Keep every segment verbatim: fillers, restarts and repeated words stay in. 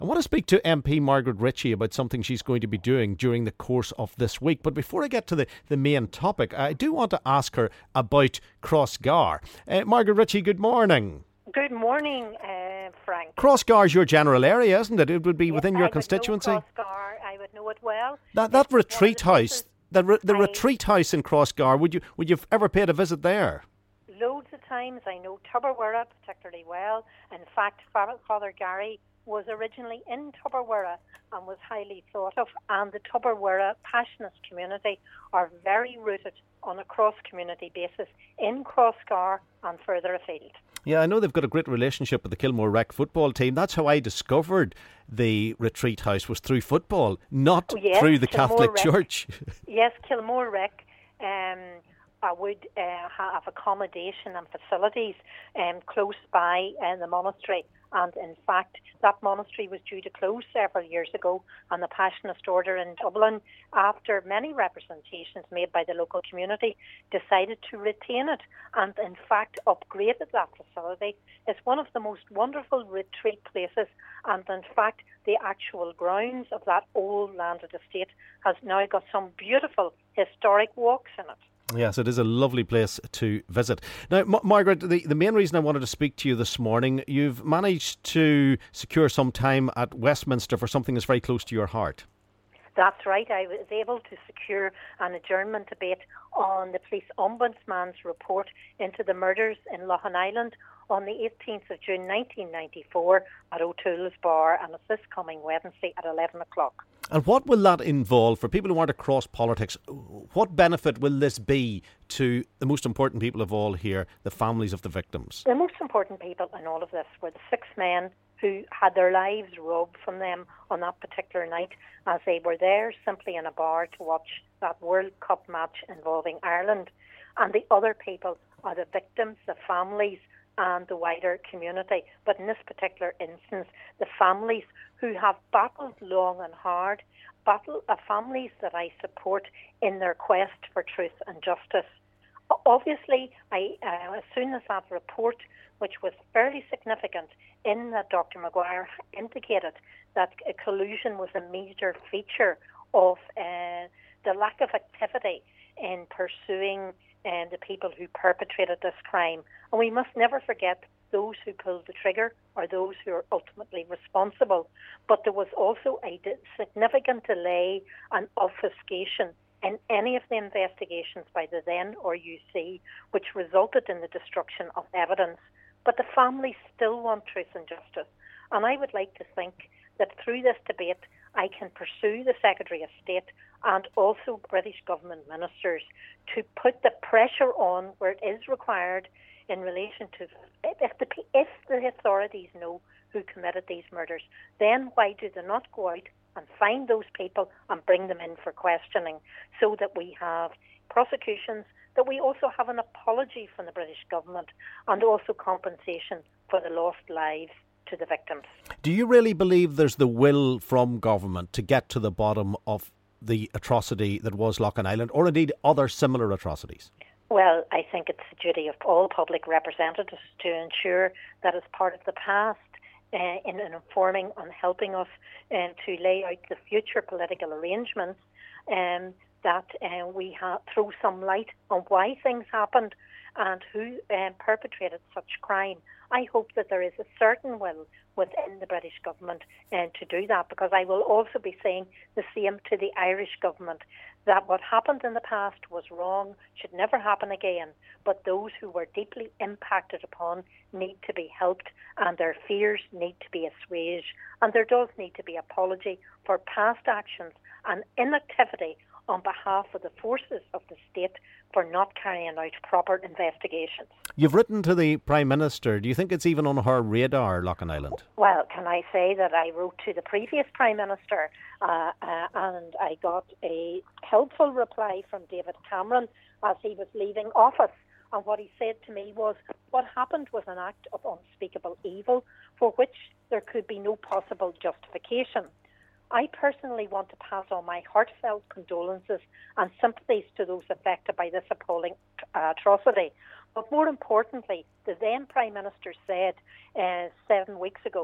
I want to speak to M P Margaret Ritchie about something she's going to be doing during the course of this week. But before I get to the, the main topic, I do want to ask her about Crossgar. Uh, Margaret Ritchie, good morning. Good morning, uh, Frank. Crossgar is your general area, isn't it? It would be yes, within your I constituency. Would know Crossgar. I would know it well. That that It's retreat one of the house, the re, the I, retreat house in Crossgar. Would you would you ever paid a visit there? Loads of times. I know Tubberwurra particularly well. In fact, Father Gary was originally in Tubberwurra and was highly thought of. And the Tubberwurra Passionist community are very rooted on a cross-community basis in Crossgar and further afield. Yeah, I know they've got a great relationship with the Kilmore Rec football team. That's how I discovered the retreat house, was through football, not oh, yes, through the Kilmore Catholic Rec. Church. Yes, Kilmore Rec um, I would uh, have accommodation and facilities um, close by uh, the monastery. And in fact, that monastery was due to close several years ago, and the Passionist Order in Dublin, after many representations made by the local community, decided to retain it and in fact upgraded that facility. It's one of the most wonderful retreat places, and in fact the actual grounds of that old landed estate has now got some beautiful historic walks in it. Yes, it is a lovely place to visit. Now, M- Margaret, the, the main reason I wanted to speak to you this morning, you've managed to secure some time at Westminster for something that's very close to your heart. That's right. I was able to secure an adjournment debate on the Police Ombudsman's report into the murders in Loughin Island on the eighteenth of June nineteen ninety-four at O'Toole's Bar, and it's this coming Wednesday at eleven o'clock. And what will that involve for people who aren't across politics? What benefit will this be to the most important people of all here, the families of the victims? The most important people in all of this were the six men who had their lives robbed from them on that particular night, as they were there simply in a bar to watch that World Cup match involving Ireland. And the other people are the victims, the families and the wider community. But in this particular instance, the families who have battled long and hard, battle uh, families that I support in their quest for truth and justice. Obviously, I, uh, as soon as that report, which was fairly significant in that Doctor Maguire indicated that uh, collusion was a major feature of uh, the lack of activity in pursuing uh, the people who perpetrated this crime. And we must never forget those who pulled the trigger are those who are ultimately responsible. But there was also a de- significant delay and obfuscation in any of the investigations by the then R U C, which resulted in the destruction of evidence. But the families still want truth and justice. And I would like to think that through this debate, I can pursue the Secretary of State and also British government ministers to put the pressure on where it is required in relation to if the if the authorities know who committed these murders, then why do they not go out and find those people and bring them in for questioning, so that we have prosecutions, that we also have an apology from the British government, and also compensation for the lost lives to the victims. Do you really believe there's the will from government to get to the bottom of the atrocity that was Loughin Island, or indeed other similar atrocities? Well, I think it's the duty of all public representatives to ensure that as part of the past, uh, in, in informing and helping us uh, to lay out the future political arrangements, um, that uh, we ha- throw some light on why things happened and who um, perpetrated such crime. I hope that there is a certain will within the British government uh, to do that, because I will also be saying the same to the Irish government, that what happened in the past was wrong, should never happen again, but those who were deeply impacted upon need to be helped, and their fears need to be assuaged, and there does need to be apology for past actions and inactivity on behalf of the forces of the state for not carrying out proper investigations. You've written to the Prime Minister. Do you think it's even on her radar, Loughin Island? Well, can I say that I wrote to the previous Prime Minister uh, uh, and I got a helpful reply from David Cameron as he was leaving office. And what he said to me was, what happened was an act of unspeakable evil for which there could be no possible justification. I personally want to pass on my heartfelt condolences and sympathies to those affected by this appalling uh, atrocity. But more importantly, the then Prime Minister said uh, seven weeks ago,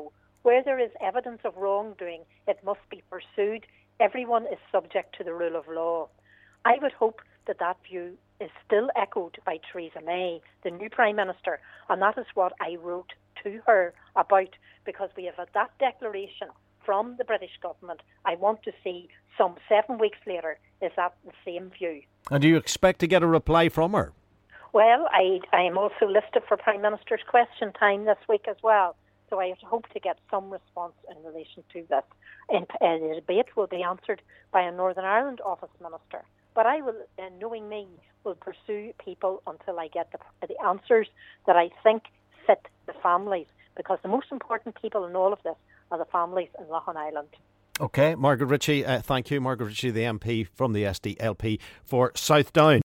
Where there is evidence of wrongdoing, it must be pursued. Everyone is subject to the rule of law. I would hope that that view is still echoed by Theresa May, the new Prime Minister, and that is what I wrote to her about, because we have had that declaration from the British government. I want to see some seven weeks later, is that the same view? And do you expect to get a reply from her? Well, I I am also listed for Prime Minister's question time this week as well, so I hope to get some response in relation to this. And uh, the debate will be answered by a Northern Ireland Office Minister. But I will, uh, knowing me, will pursue people until I get the, the answers that I think fit the families, because the most important people in all of this are the families in Lough Island. OK, Margaret Ritchie, uh, thank you. Margaret Ritchie, the M P from the S D L P for Southdown.